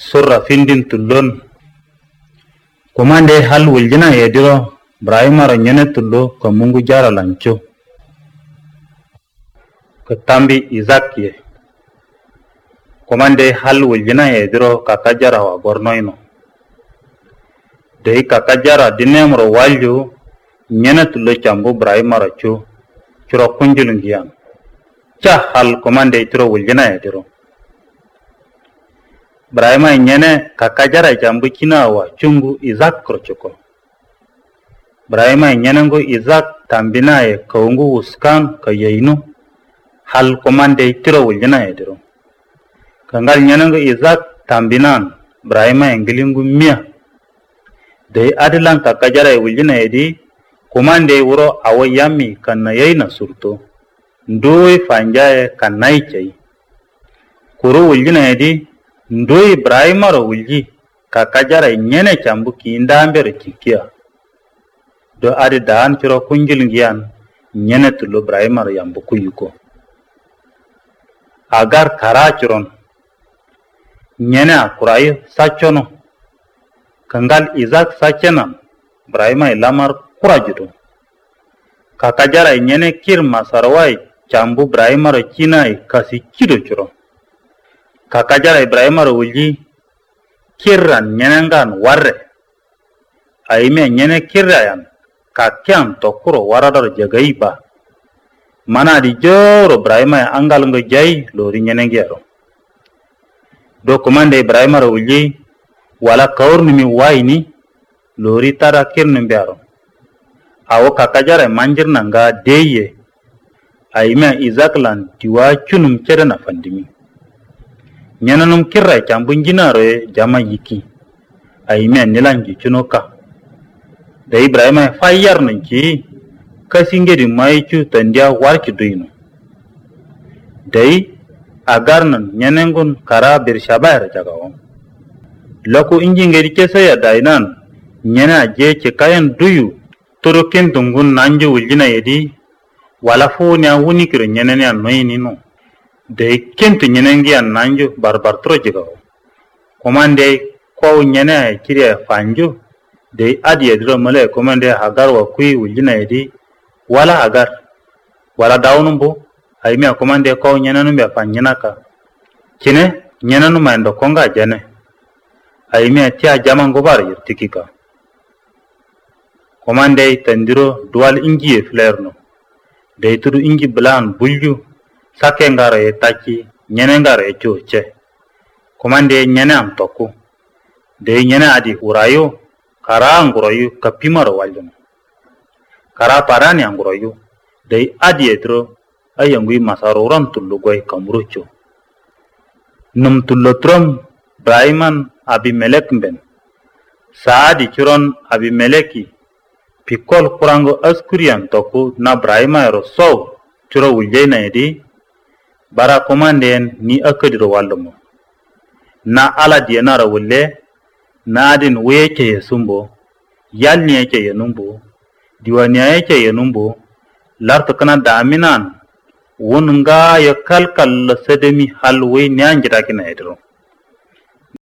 surra findin tullon komande hal wuljina yediro Brahimaro nyene tullo ko mungu jara lancho ko tambi Isaac ye komande hal wuljina yediro kakajara wa bornoino dei kakajara dinemro walju nyene tullo chambu Brahimaro chu churo kunjulungiyan cha hal komande churo wuljina yediro Brahima nyene kakajara chambu china wa chungu Isaac krochoko Brahima nyene ngo Isaac tambina ye kaungu uskan kayainu hal komande churo wuljina yediro kangal nyene ngo Isaac tambinan Brahima engilingu mia dei adilan kakajara wuljina yedi komande wuro awayami kanna yayna surto ndoi fanjaye kannai chai kuru wuljina yedi ndoi Brahimaro wulji kakajara nyene chambu kindambere chikia do adi daan chiro kunjilngiyan nyene tullo Brahimaro yambu kuyuko agar kara chiron nyene akurayu sachono kangal Isaac sachenan Brahima ilamar kurajudo kakajara nyene kir masarwai chambu Brahimaro chinai kasi chido chiro kakajara Brahimaro wulji kirran nyenengan warre aime nyene kirrayan kakyan tokuro waradar jagaiba mana di joro Brahima angal ngo jai lori nyenengero do komande Brahimaro wulji wala kaurnimi waini lori tara kirnum biaro awo kakajara manjirna nga deye aime Isaac lan tiwa chunum cerena fandimi nyananum kirra chambun jinaro jama yiki aime nilanji chunoka da Ibrahima fayar nanki kasingedi maichu tandia warki duino dai agarnan nyanengun kara birshabayar jagawo loko injingedi kesaya dainan nyana je kayan duyu toroken tungun nanjo wuljina yedi wala fo-nya wunikiro nyanene anoyini no dei kento nyenengi an nanjo barbar tro jigawo komande ko nyene kiriya fanjo dei adiye dro male komande agar wa kui wuljina yedi wala agar wala dawnumbo aymi komande ko nyenanu be fanyenaka kine nyenanu mando konga jane aymi tia jamango bar yirtikika komande tandiro dual ingi flerno dei tudu ingi blan bulju sake ngare taki nyene ngare choche komande nyene am tokku de nyene adi urayo kara nguroyu kapimaro waljono kara parani nguroyu de adi etro ayangui masaroran tullu goy kamrucho num tullotrom Brahman Abimelek ben saadi churon Abimeleki pikol kurango askurian tokku na Brahima ero so churo wuljena edi bara komanden ni akadiro wallumo na ala dienara wulle na adin weke yesumbo yalni yake yenumbo diwani yake yenumbo larto kana daminan wonunga yakalkal sedemi halwe nyanjira kina edro